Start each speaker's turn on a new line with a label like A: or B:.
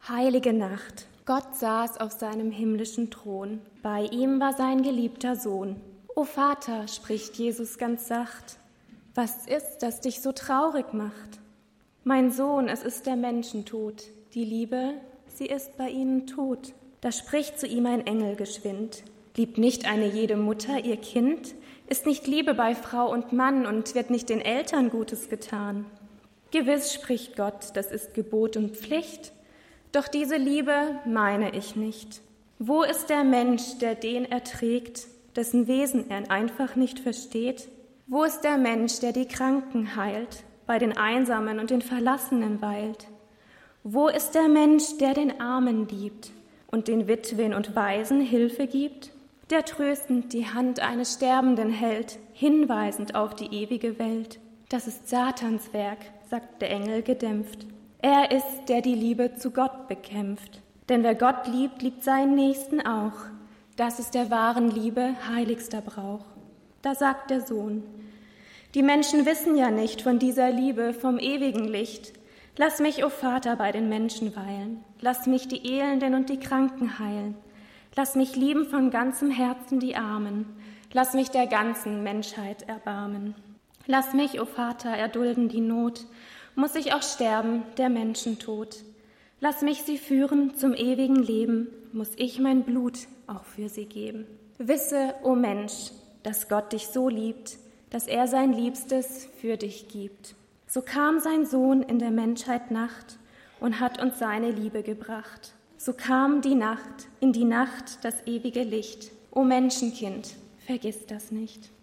A: Heilige Nacht. Gott saß auf seinem himmlischen Thron. Bei ihm war sein geliebter Sohn. O Vater, spricht Jesus ganz sacht, was ist, das dich so traurig macht? Mein Sohn, es ist der Menschentod. Die Liebe, sie ist bei ihnen tot. Da spricht zu ihm ein Engel geschwind. Liebt nicht eine jede Mutter ihr Kind? Ist nicht Liebe bei Frau und Mann und wird nicht den Eltern Gutes getan? Gewiss, spricht Gott, das ist Gebot und Pflicht. Doch diese Liebe meine ich nicht. Wo ist der Mensch, der den erträgt, dessen Wesen er einfach nicht versteht? Wo ist der Mensch, der die Kranken heilt, bei den Einsamen und den Verlassenen weilt? Wo ist der Mensch, der den Armen liebt und den Witwen und Waisen Hilfe gibt? Der tröstend die Hand eines Sterbenden hält, hinweisend auf die ewige Welt. Das ist Satans Werk, sagt der Engel gedämpft. Er ist, der die Liebe zu Gott bekämpft. Denn wer Gott liebt, liebt seinen Nächsten auch. Das ist der wahren Liebe heiligster Brauch. Da sagt der Sohn: Die Menschen wissen ja nicht von dieser Liebe, vom ewigen Licht. Lass mich, o Vater, bei den Menschen weilen. Lass mich die Elenden und die Kranken heilen. Lass mich lieben von ganzem Herzen die Armen. Lass mich der ganzen Menschheit erbarmen. Lass mich, o Vater, erdulden die Not. Muss ich auch sterben, der Menschen Tod. Lass mich sie führen zum ewigen Leben, muss ich mein Blut auch für sie geben. Wisse, o Mensch, dass Gott dich so liebt, dass er sein Liebstes für dich gibt. So kam sein Sohn in der Menschheit Nacht und hat uns seine Liebe gebracht. So kam die Nacht, in die Nacht das ewige Licht. O Menschenkind, vergiss das nicht.